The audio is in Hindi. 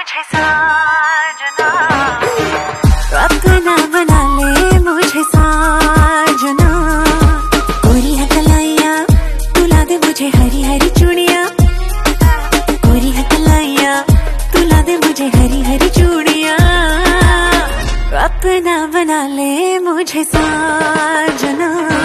मुझे साजना, अपना बना ले मुझे साजना। गोरी है कलाइया तुला दे मुझे हरी हरी चूड़िया, गोरी है कलाइया तुला दे मुझे हरी हरी चूड़िया। अपना बना ले मुझे साजना।